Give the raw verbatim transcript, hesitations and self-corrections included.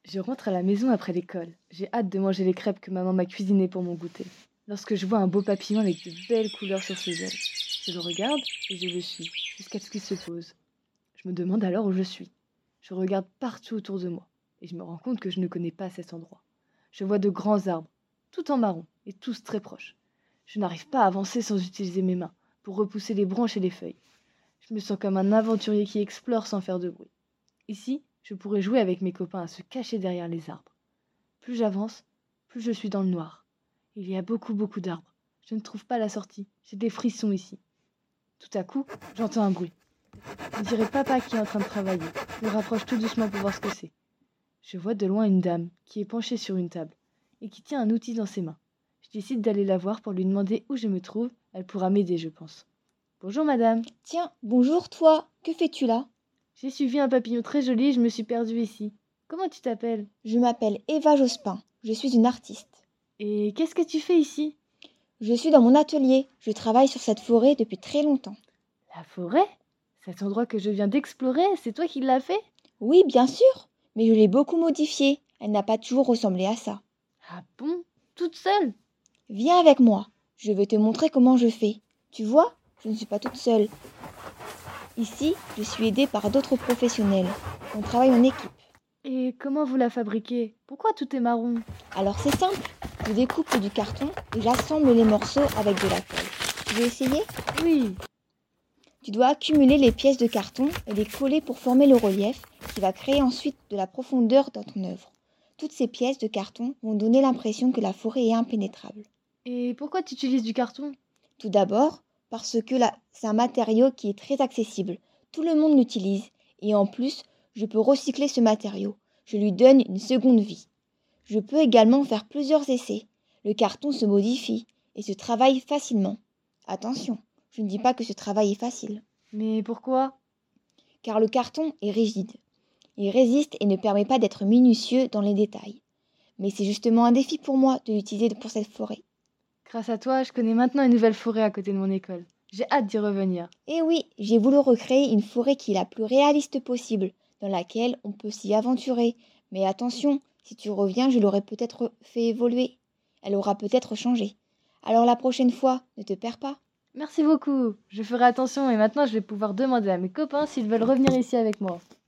Je rentre à la maison après l'école. J'ai hâte de manger les crêpes que maman m'a cuisinées pour mon goûter. Lorsque je vois un beau papillon avec de belles couleurs sur ses ailes, je le regarde et je le suis jusqu'à ce qu'il se pose. Je me demande alors où je suis. Je regarde partout autour de moi et je me rends compte que je ne connais pas cet endroit. Je vois de grands arbres, tout en marron et tous très proches. Je n'arrive pas à avancer sans utiliser mes mains pour repousser les branches et les feuilles. Je me sens comme un aventurier qui explore sans faire de bruit. Ici, je pourrais jouer avec mes copains à se cacher derrière les arbres. Plus j'avance, plus je suis dans le noir. Il y a beaucoup, beaucoup d'arbres. Je ne trouve pas la sortie. J'ai des frissons ici. Tout à coup, j'entends un bruit. On dirait papa qui est en train de travailler. Je me rapproche tout doucement pour voir ce que c'est. Je vois de loin une dame qui est penchée sur une table et qui tient un outil dans ses mains. Je décide d'aller la voir pour lui demander où je me trouve. Elle pourra m'aider, je pense. Bonjour madame. Tiens, bonjour toi, que fais-tu là? J'ai suivi un papillon très joli et je me suis perdue ici. Comment tu t'appelles? Je m'appelle Eva Jospin, je suis une artiste. Et qu'est-ce que tu fais ici? Je suis dans mon atelier, je travaille sur cette forêt depuis très longtemps. La forêt? Cet endroit que je viens d'explorer, c'est toi qui l'as fait? Oui, bien sûr, mais je l'ai beaucoup modifiée, elle n'a pas toujours ressemblé à ça. Ah bon? Toute seule? Viens avec moi, je vais te montrer comment je fais. Tu vois, je ne suis pas toute seule. Ici, je suis aidée par d'autres professionnels. On travaille en équipe. Et comment vous la fabriquez? Pourquoi tout est marron? Alors c'est simple, je découpe du carton et j'assemble les morceaux avec de la colle. Tu veux essayer? Oui. Tu dois accumuler les pièces de carton et les coller pour former le relief qui va créer ensuite de la profondeur dans ton œuvre. Toutes ces pièces de carton vont donner l'impression que la forêt est impénétrable. Et pourquoi tu utilises du carton? Tout d'abord, parce que là, c'est un matériau qui est très accessible. Tout le monde l'utilise et en plus, je peux recycler ce matériau. Je lui donne une seconde vie. Je peux également faire plusieurs essais. Le carton se modifie et se travaille facilement. Attention, je ne dis pas que ce travail est facile. Mais pourquoi? Car le carton est rigide. Il résiste et ne permet pas d'être minutieux dans les détails. Mais c'est justement un défi pour moi de l'utiliser pour cette forêt. Grâce à toi, je connais maintenant une nouvelle forêt à côté de mon école. J'ai hâte d'y revenir. Et oui, j'ai voulu recréer une forêt qui est la plus réaliste possible, dans laquelle on peut s'y aventurer. Mais attention, si tu reviens, je l'aurai peut-être fait évoluer. Elle aura peut-être changé. Alors la prochaine fois, ne te perds pas. Merci beaucoup. Je ferai attention et maintenant je vais pouvoir demander à mes copains s'ils veulent revenir ici avec moi.